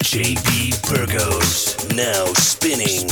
JB Burgos, now spinning.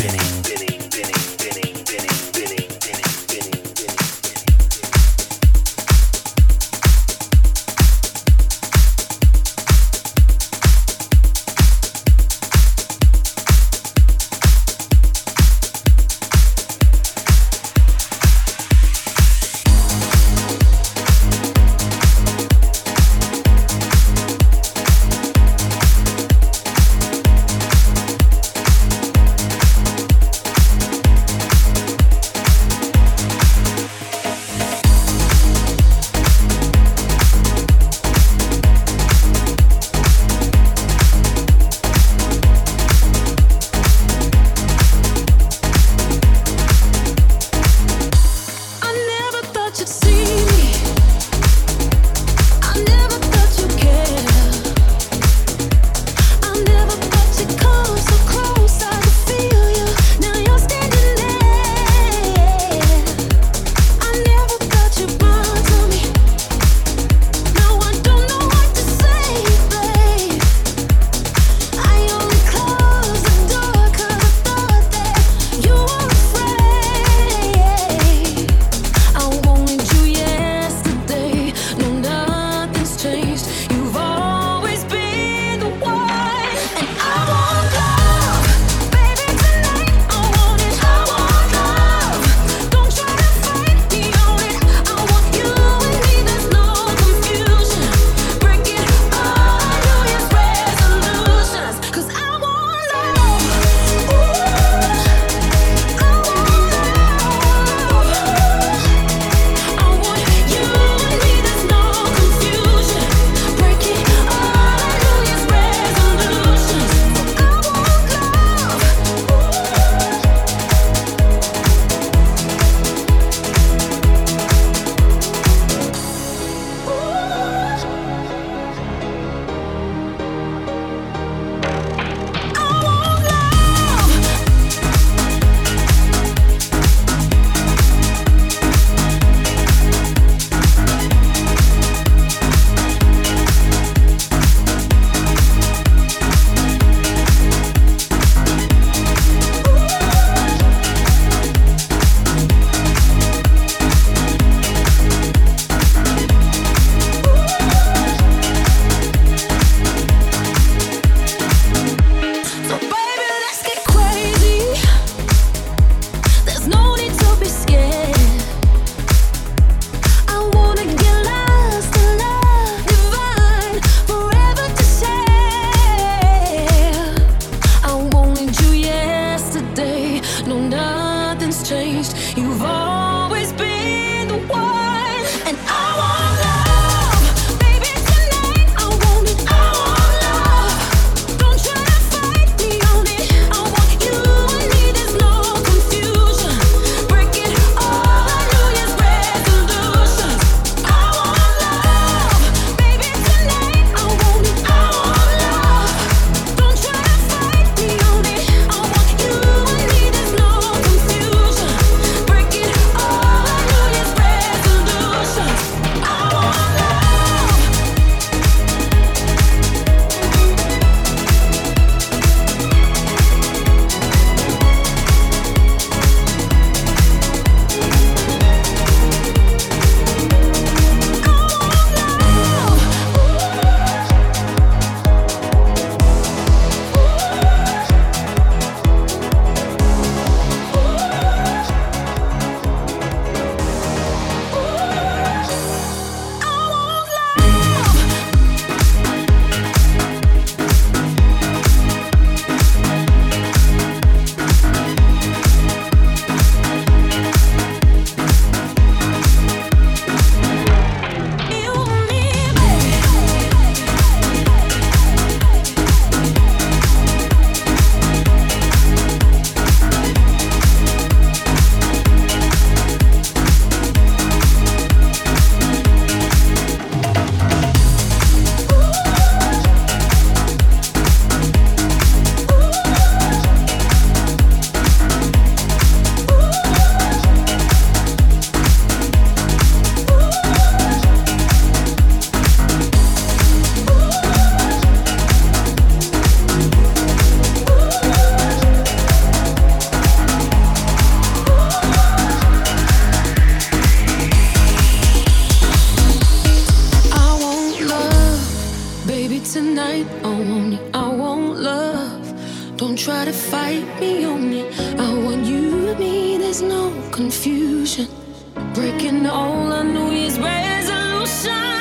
try to fight me on it. I want you and me, there's no confusion. Breaking all our New Year's resolutions.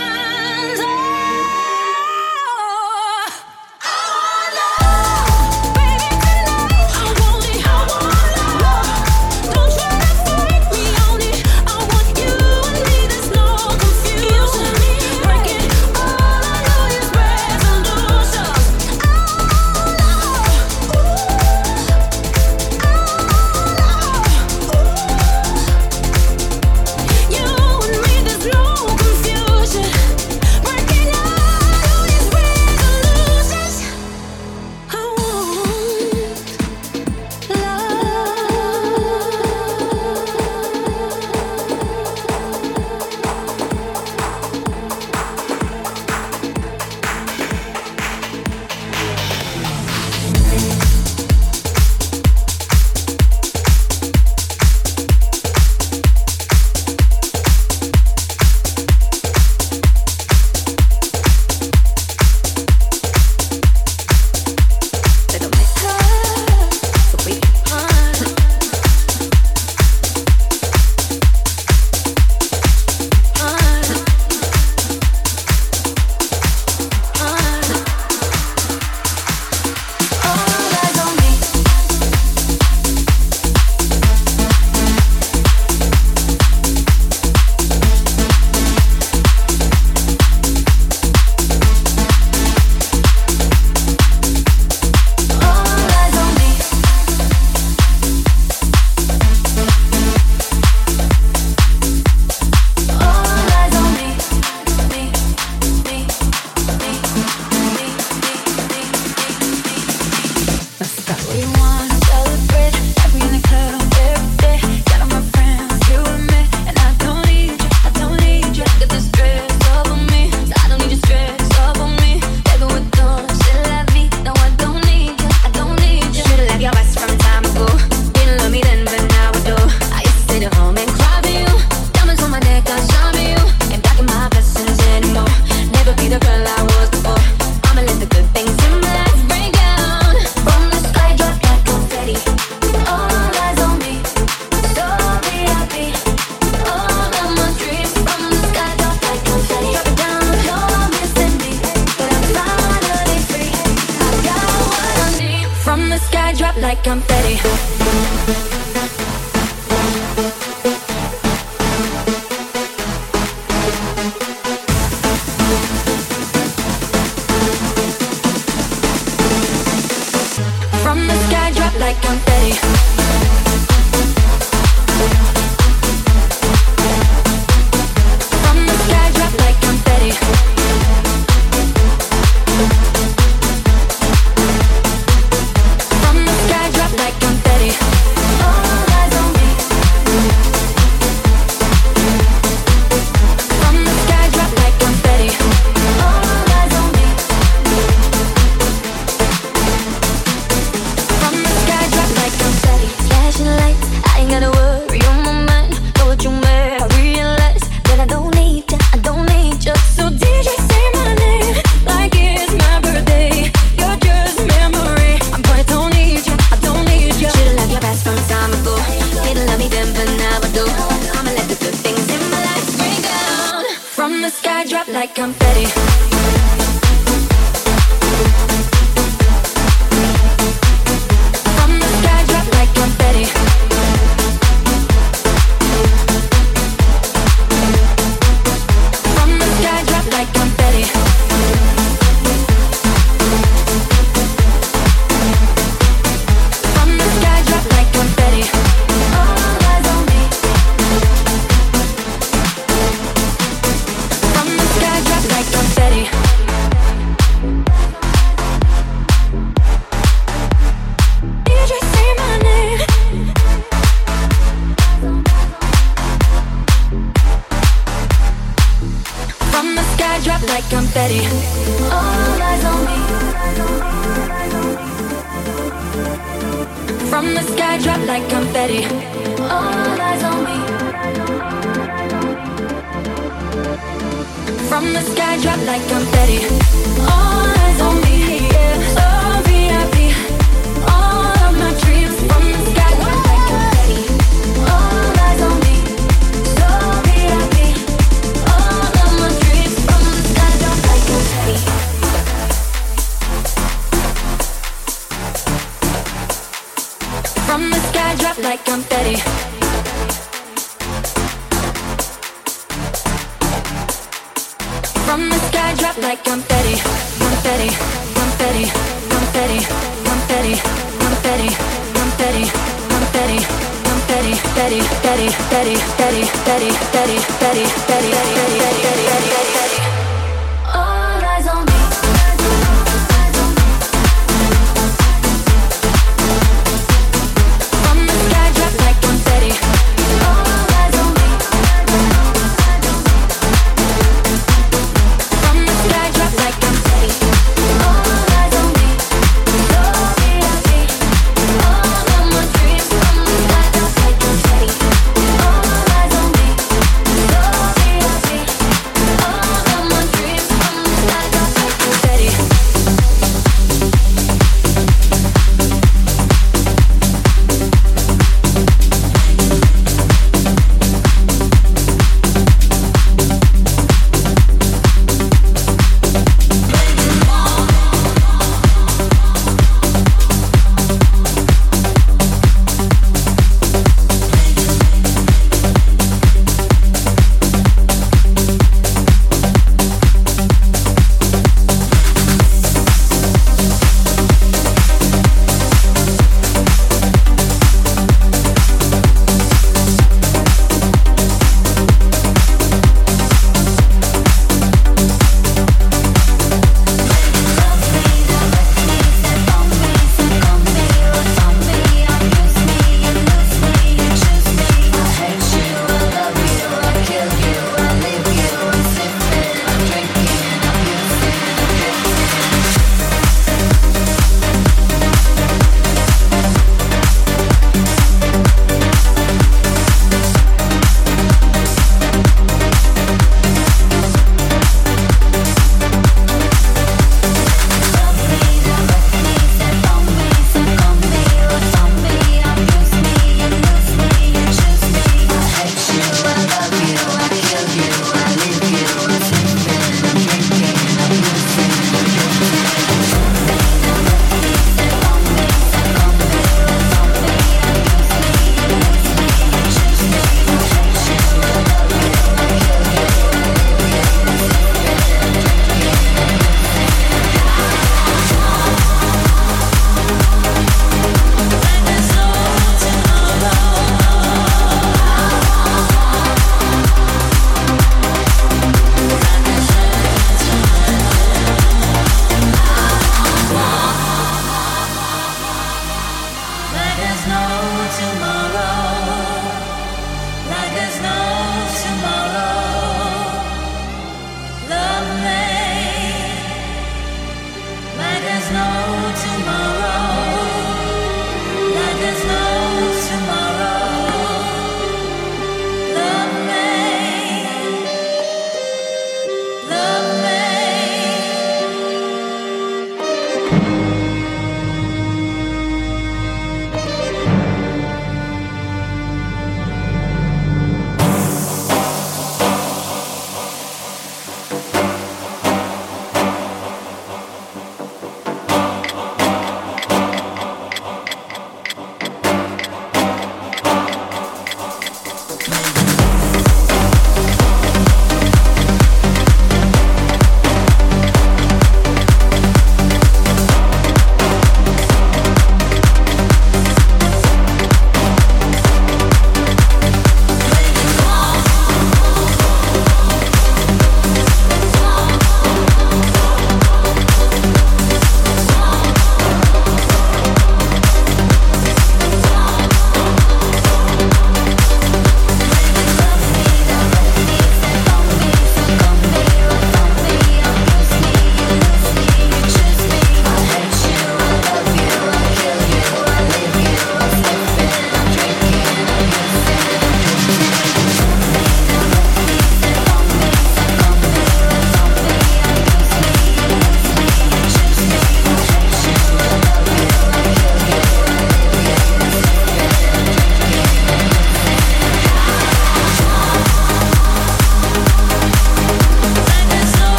Like confetti. From the sky, drop like confetti. From the sky, drop like confetti. From the sky, drop like confetti. All eyes on me. From the sky, drop like confetti. All eyes on me. From the sky, drop like confetti. Flashing lights, I ain't gotta worry on my mind. Know what you meant, I realize that I don't need ya, I don't need ya. So DJ, say my name like it's my birthday. You're just memory. I'm but I don't need ya, I don't need ya. Should've left your past from time ago. Didn't love me then, but now I do. I'ma let the good things in my life bring down. From the sky, drop like confetti. From the sky, drop like confetti. From the sky, drop like confetti. From the sky, drop like confetti. All eyes on me. From the sky, drop like confetti. DJ, say my name. From the sky, drop like confetti. All eyes on me. From the sky, drop like confetti. All eyes on me. From the sky, drop like confetti. All eyes on me. Yeah. Oh, VIP. All like confetti. From the sky, drop like confetti, confetti, confetti, confetti, confetti, confetti, confetti, confetti, confetti, steady, steady, steady, steady, steady, steady, steady, steady, steady, steady. All eyes on me. From the sky, drop like confetti. All eyes on me. From the sky, drop like confetti. All eyes on me. So VIP. All of my dreams from the sky, drop like confetti. All eyes on me. So VIP.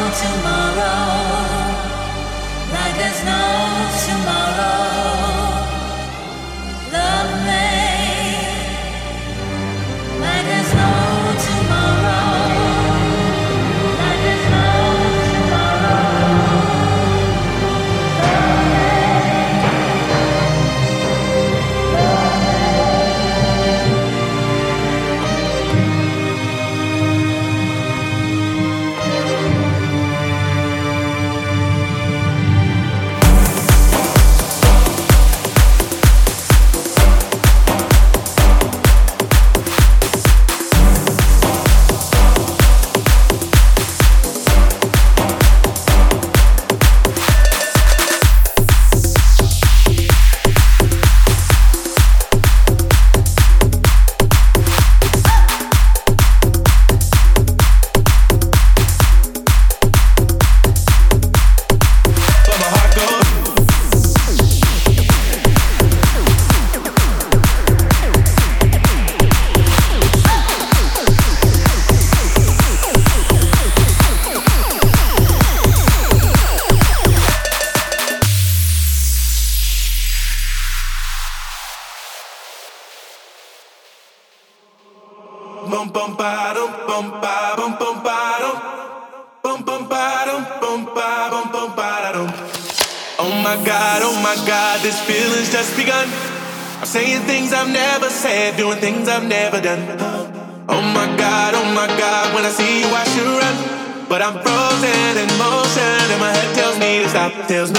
This feeling's just begun. I'm saying things I've never said, doing things I've never done. Oh my God, when I see you I should run. But I'm frozen in motion and my head tells me to stop.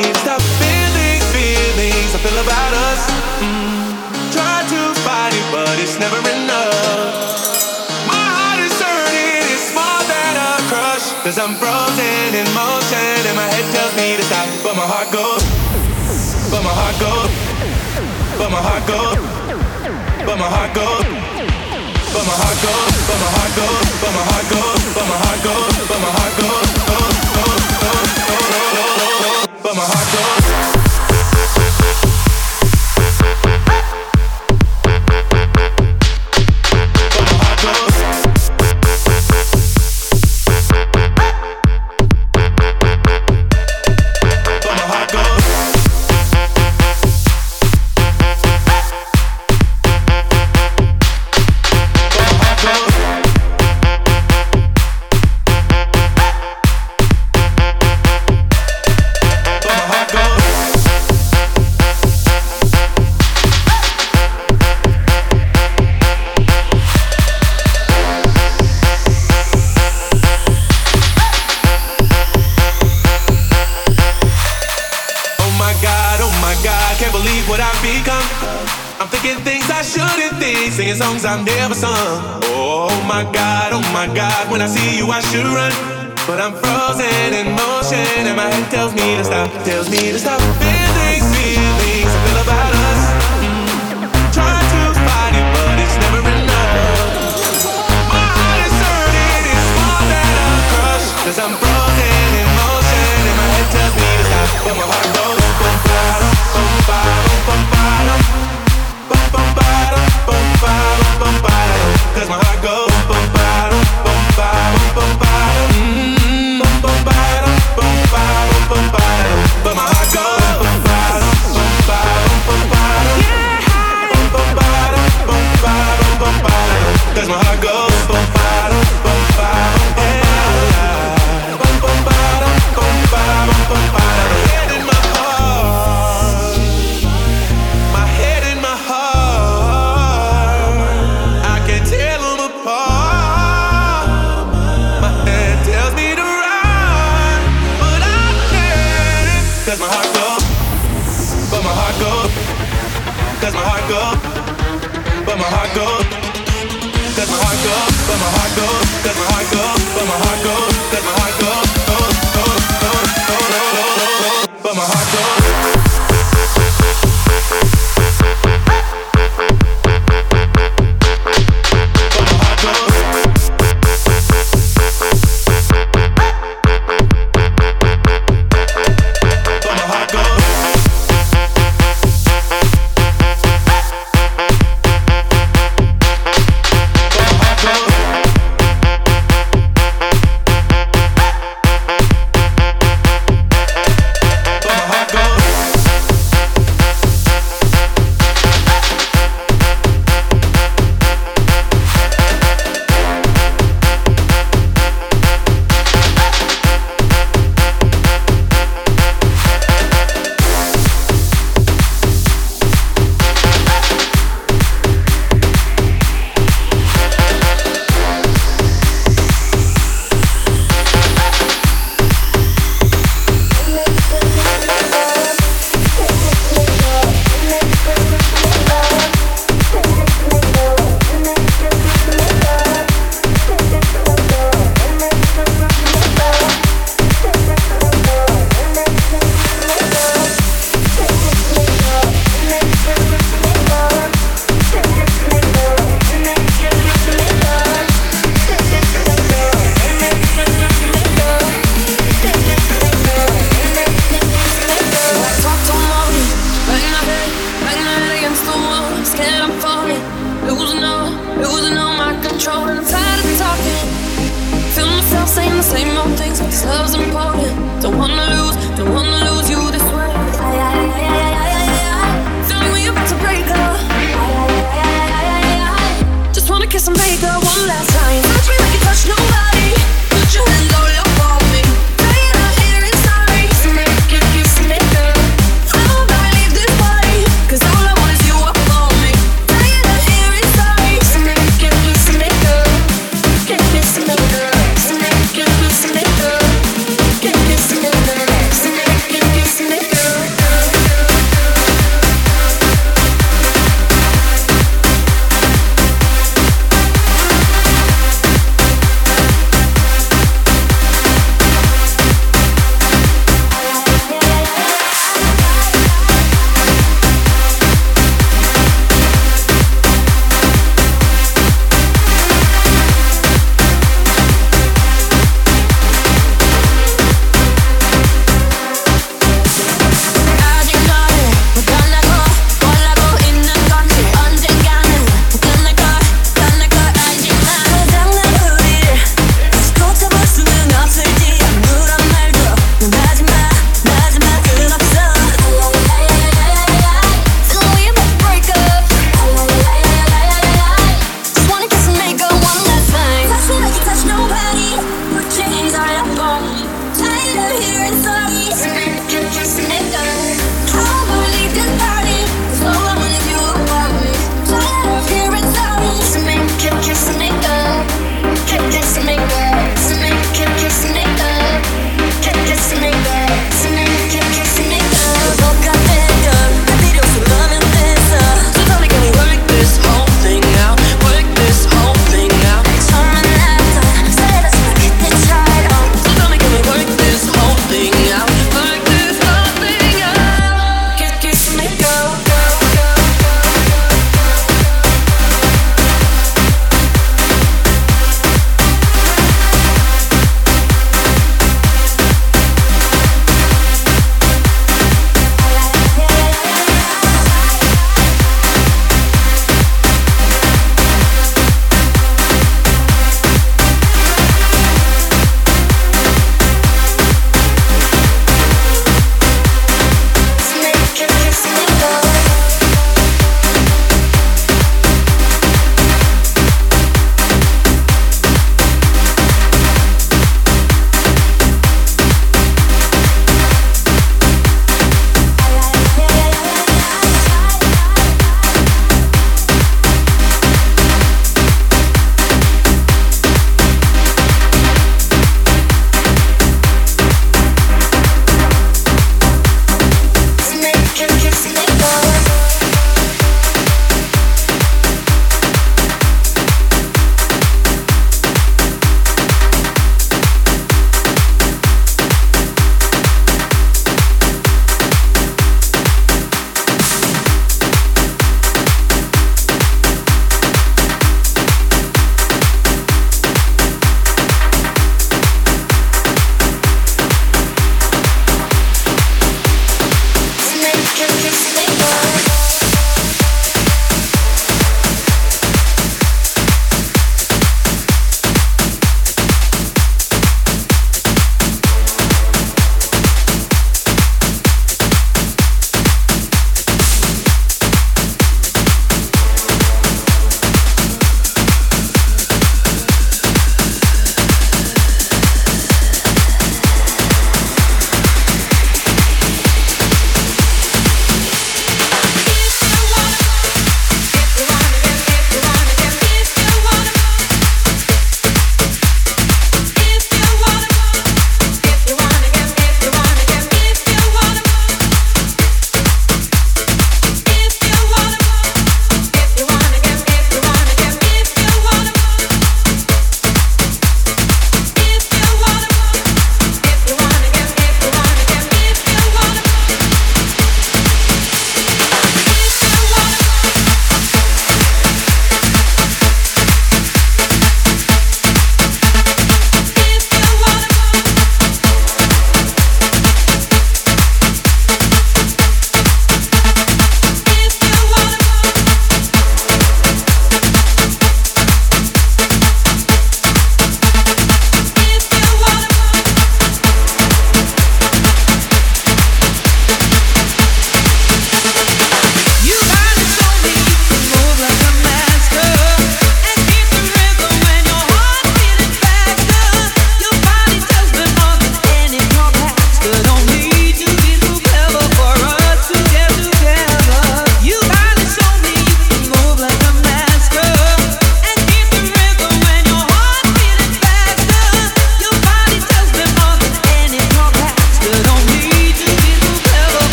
Feelings I feel about us. Try to fight it, but it's never enough. My heart is hurting, it's more than a crush. Cause I'm frozen in motion and my head tells me to stop. But my heart goes. But my heart goes, but my heart goes, but my heart goes, but my heart goes, but my heart goes, but my heart goes, but my heart goes, but my heart goes, but my heart goes. Singing songs I've never sung. Oh my God, when I see you I should run. But I'm frozen in motion and my head tells me to stop. Feelings I feel about us. Try to fight it, but it's never enough. My heart is hurting, it's more than a crush. Cause I'm frozen in motion and my head tells me to stop. But my heart goes bum-bottom, bum-bottom, bum-bottom, bum-bottom, bum-bottom. Cause my heart goes bum-bottom, bum-bottom, bum-bottom, bum-bottom, bum-bottom, bum-bottom. But my heart goes bum-bottom, bum-bottom, bum-bottom, bum-bottom, bum-bottom, bum-bottom. Cause my heart goes bum-bottom, bum-bottom, bum-bottom, bum-bottom, bum-bottom. Head in my heart, my head in my heart. I can tell them apart. My head tells me to run, but I can't. Cause my heart goes, but my heart goes. Cause my heart goes, but my heart goes. Cause my heart goes, but my heart goes. Cause my heart goes, but my heart goes. Cause my heart goes, but my heart goes. same old things, but this love's important. Don't wanna lose you this way. Feeling we about to break up. Just wanna kiss and make up one last time. Touch me like you touch nobody. Put your hands all over me. Say it out here inside me. So make it, kiss and make up. I hope I leave this body, 'cause all I want is you up on me. Say it out here inside me. So make it, kiss and make up. Get kiss and make up. So make it, kiss and make up. Get kiss and make up. So make it, kiss and make up.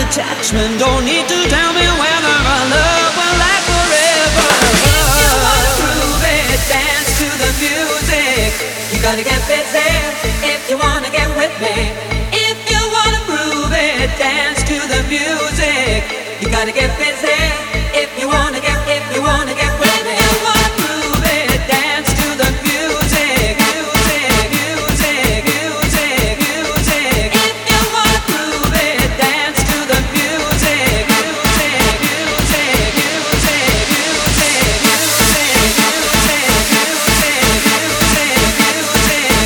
attachment. Don't need to tell me whether our love will last forever. If you wanna prove it, dance to the music. You gotta get busy if you wanna get with me. If you wanna prove it, dance to the music. You gotta get busy if you wanna get with me. If you wanna prove it, dance to the music. Music, music, music, music. If you wanna prove it, dance to the music. Music, music, music, music, music, music, music, music, music.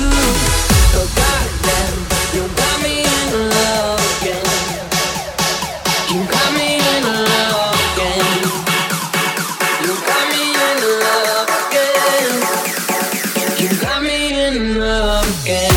Oh goddamn, you got me in love again. You got me in love again. You got me in love again. You got me in love again.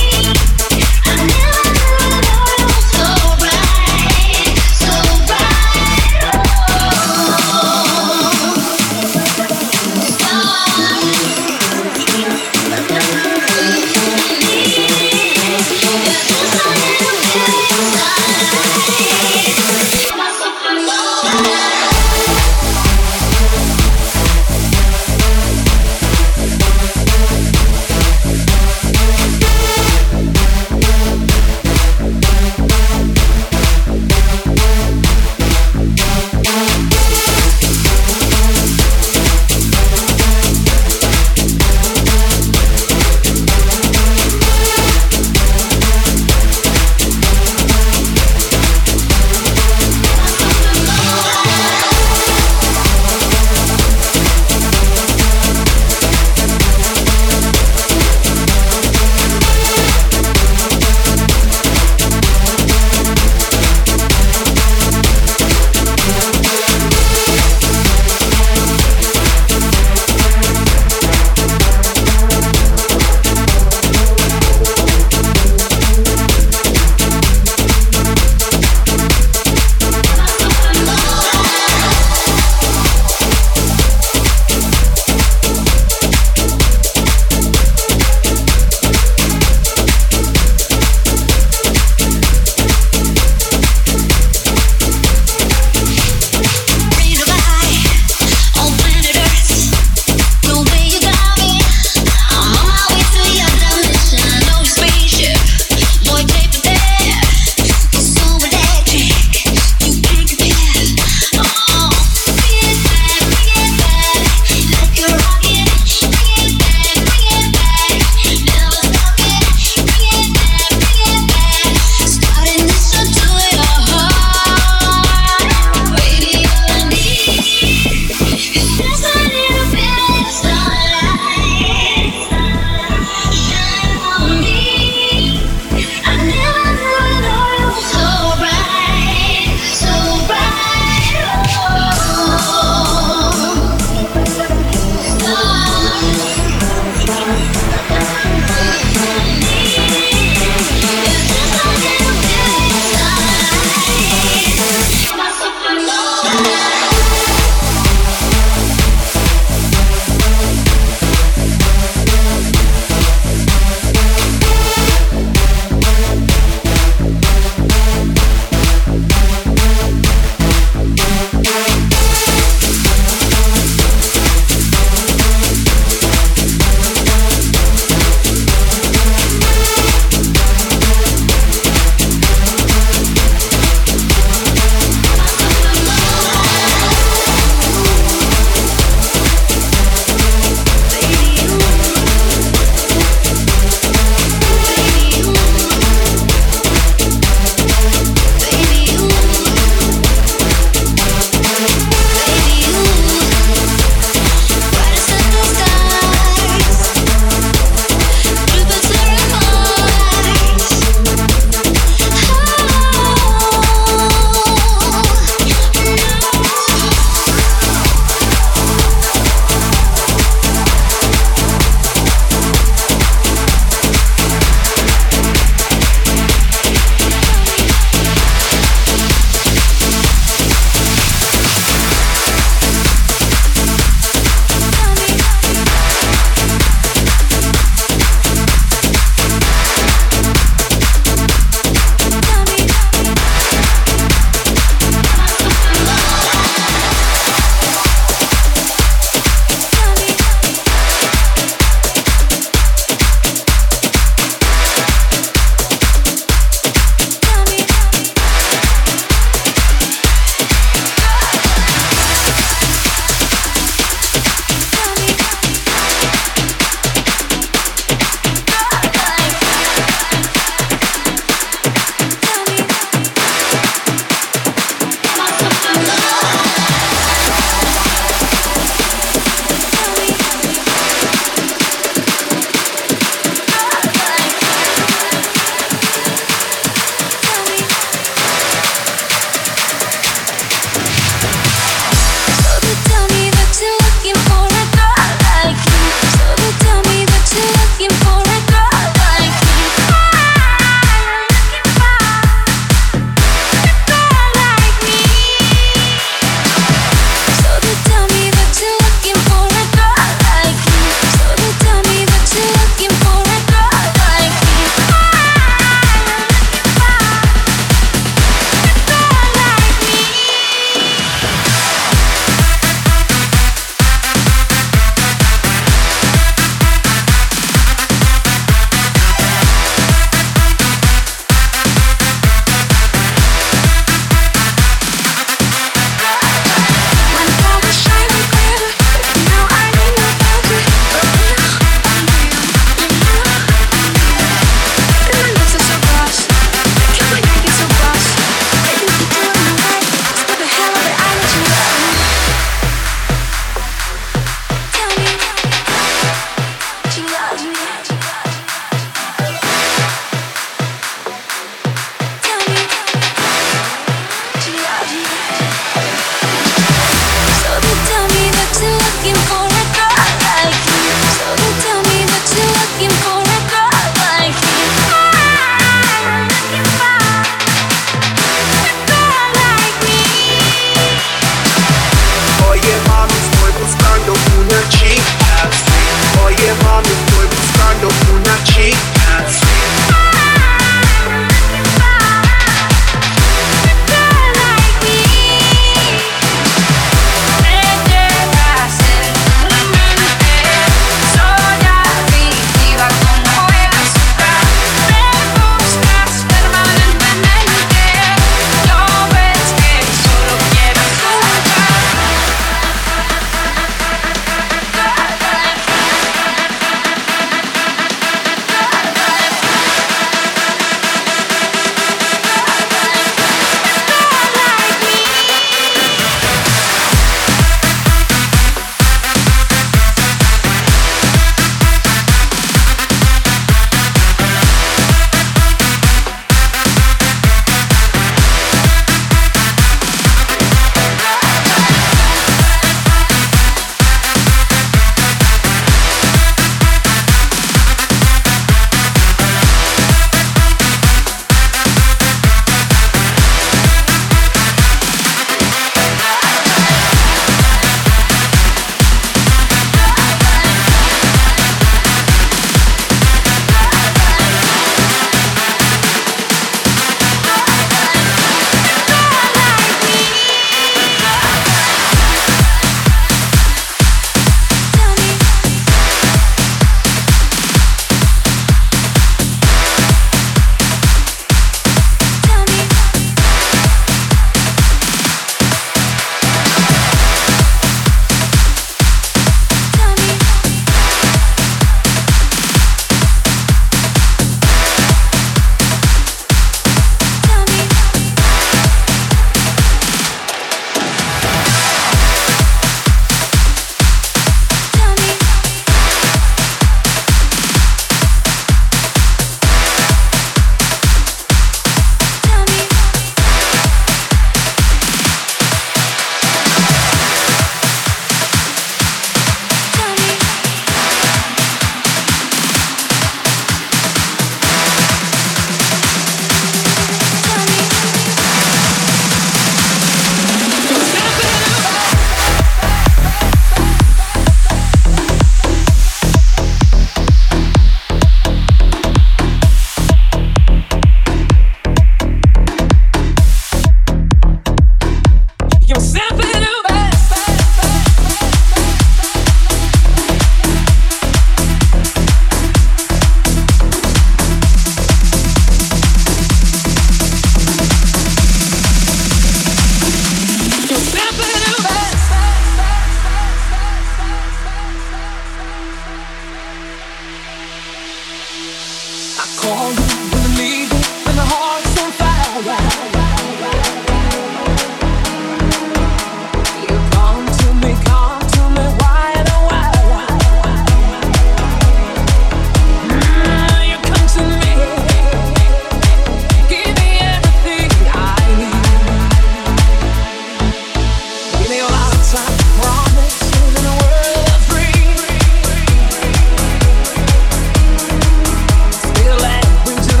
Feel like brings it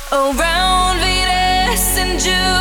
around Venus and Jupiter.